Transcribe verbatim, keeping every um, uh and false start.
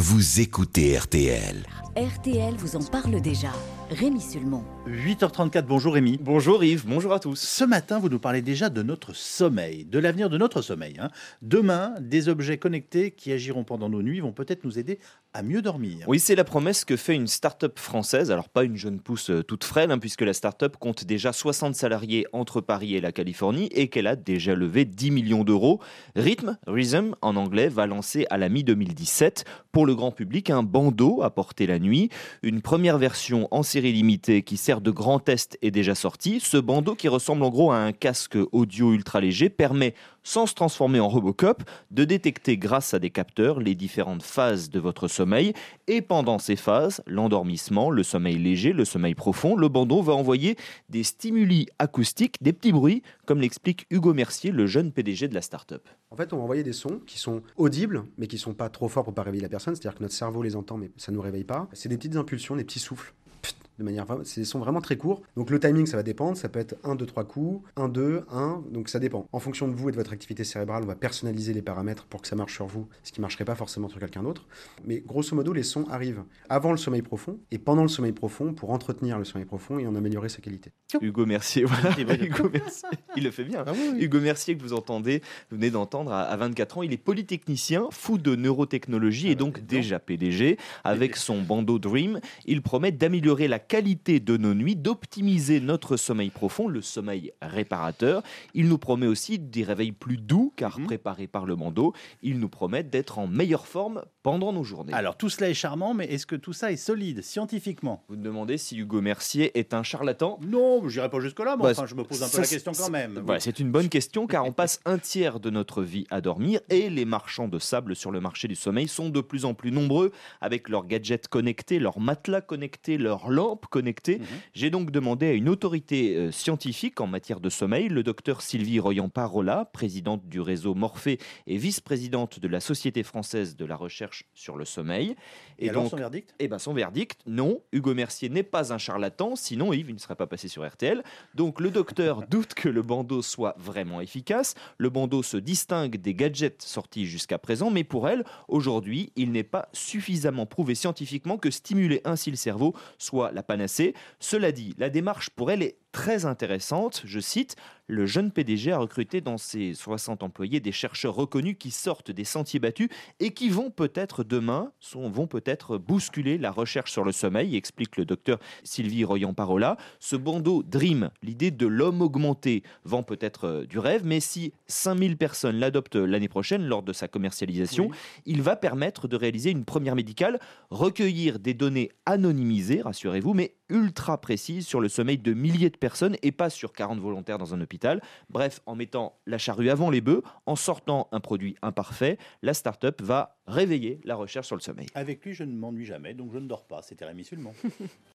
vous écoutez R T L. R T L vous en parle déjà. Rémi Sulmon. huit heures trente-quatre, bonjour Rémi. Bonjour Yves, bonjour à tous. Ce matin, vous nous parlez déjà de notre sommeil, de l'avenir de notre sommeil. hein. Demain, des objets connectés qui agiront pendant nos nuits vont peut-être nous aider à mieux dormir. Oui, c'est la promesse que fait une start-up française, alors pas une jeune pousse euh, toute frêle, hein, puisque la start-up compte déjà soixante salariés entre Paris et la Californie et qu'elle a déjà levé dix millions d'euros. Rhythm, Rhythm en anglais, va lancer à la mi-deux mille dix-sept pour le grand public un bandeau à porter la nuit. Une première version en série limitée qui sert de grand test est déjà sortie. Ce bandeau, qui ressemble en gros à un casque audio ultra léger, permet, sans se transformer en Robocop, de détecter grâce à des capteurs les différentes phases de votre sommeil. Et pendant ces phases, l'endormissement, le sommeil léger, le sommeil profond, le bandeau va envoyer des stimuli acoustiques, des petits bruits, comme l'explique Hugo Mercier, le jeune P D G de la start-up. En fait, on va envoyer des sons qui sont audibles, mais qui ne sont pas trop forts pour ne pas réveiller la personne. C'est-à-dire que notre cerveau les entend, mais ça ne nous réveille pas. C'est des petites impulsions, des petits souffles. De manière, c'est des sons vraiment très courts. Donc le timing, ça va dépendre. Ça peut être un, deux, trois coups, un, deux, un. Donc ça dépend. En fonction de vous et de votre activité cérébrale, on va personnaliser les paramètres pour que ça marche sur vous, ce qui ne marcherait pas forcément sur quelqu'un d'autre. Mais grosso modo, les sons arrivent avant le sommeil profond et pendant le sommeil profond pour entretenir le sommeil profond et en améliorer sa qualité. Hugo Mercier, voilà. Hugo Mercier, il le fait bien. Ah oui, oui. Hugo Mercier, que vous entendez, vous venez d'entendre à à vingt-quatre ans, il est polytechnicien, fou de neurotechnologie et donc déjà P D G. Avec son bandeau Dream, il promet d'améliorer la qualité de nos nuits, d'optimiser notre sommeil profond, le sommeil réparateur. Il nous promet aussi des réveils plus doux, car Mhm. préparés par le bandeau, il nous promet d'être en meilleure forme pendant nos journées. Alors tout cela est charmant, mais est-ce que tout ça est solide scientifiquement? Vous me demandez si Hugo Mercier est un charlatan? Non, je n'irai pas jusque-là, mais Bah, enfin, je me pose un peu ça, la question quand même. Voilà, c'est une bonne question, car on passe un tiers de notre vie à dormir et les marchands de sable sur le marché du sommeil sont de plus en plus nombreux avec leurs gadgets connectés, leurs matelas connectés, leurs lampes connectées. Mhm. J'ai donc demandé à une autorité euh, scientifique en matière de sommeil, le docteur Sylvie Royan-Parola, présidente du réseau Morphée et vice-présidente de la Société française de la recherche sur le sommeil. Et, alors son verdict? Eh ben son verdict, non, Hugo Mercier n'est pas un charlatan, sinon Yves, il ne serait pas passé sur R T L. Donc le docteur doute que le bandeau soit vraiment efficace. Le bandeau se distingue des gadgets sortis jusqu'à présent, mais pour elle, aujourd'hui, il n'est pas suffisamment prouvé scientifiquement que stimuler ainsi le cerveau soit la panacée. Cela dit, la démarche pour elle est très intéressante. Je cite, le jeune P D G a recruté dans ses soixante employés des chercheurs reconnus qui sortent des sentiers battus et qui vont peut-être demain, sont, vont peut-être bousculer la recherche sur le sommeil, explique le docteur Sylvie Royan-Parola. Ce bandeau Dream, l'idée de l'homme augmenté, vend peut-être euh, du rêve, mais si cinq mille personnes l'adoptent l'année prochaine lors de sa commercialisation, Oui. il va permettre de réaliser une première médicale, recueillir des données anonymisées, rassurez-vous, mais ultra précises sur le sommeil de milliers de personnes et pas sur quarante volontaires dans un hôpital. Bref, en mettant la charrue avant les bœufs, en sortant un produit imparfait, la start-up va réveiller la recherche sur le sommeil. Avec lui, je ne m'ennuie jamais, donc je ne dors pas. C'était Rémi Sulmon.